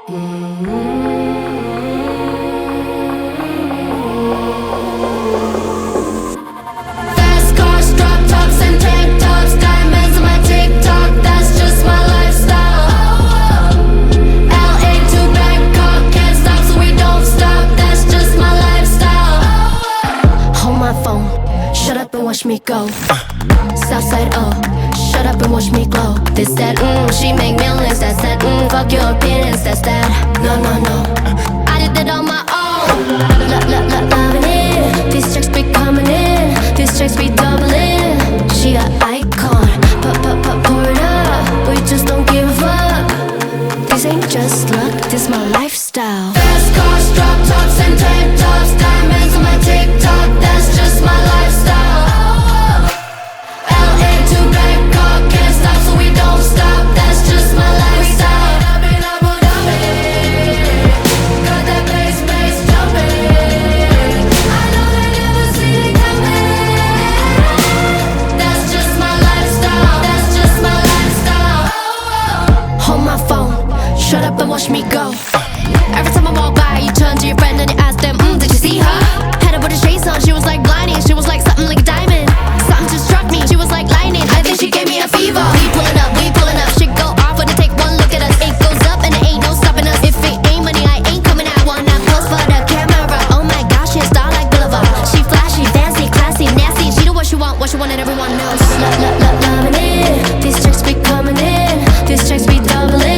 Fast cars, drop tops, and tank tops, diamonds on my TikTok, that's just my lifestyle. LA to Bangkok, can't stop, so we don't stop, that's just my lifestyle. Hold my phone, shut up and watch me go. Southside, oh, shut up and watch me glow. This, that, she make millions, that's that, fuck your opinions, that's that. No, no, no, I did that on my own. Loving it, these checks be coming in, these checks be doubling. She a icon, pour it up, we just don't give up. This ain't just luck, this my lifestyle. Fast cars, drop tops, and tank tops, diamonds on my TikTok, that's just my lifestyle. LA to Bangkok, can't stop, so we don't stop, that's just my lifestyle. We in Abu Dhabi, got that bass jumping. I know they never see it coming. That's just my lifestyle, that's just my lifestyle. Hold my phone, shut up and watch me go. Every time I walk by, you turn to your friend and you ask them, did you see her? Had her with a shades on, she was like blinding, she was like something like a diamond. Something just struck me, she was like lightning, I think she gave me a fever. We pulling up, shit go off when they take one look at us. It goes up and there ain't no stopping us. If it ain't money, I ain't coming out. Wanna pose for the camera, oh my gosh, she a star like Boulevard. She flashy, fancy, classy, nasty, she know what she want and everyone else. Loving it, these checks be coming in, these checks be doubling.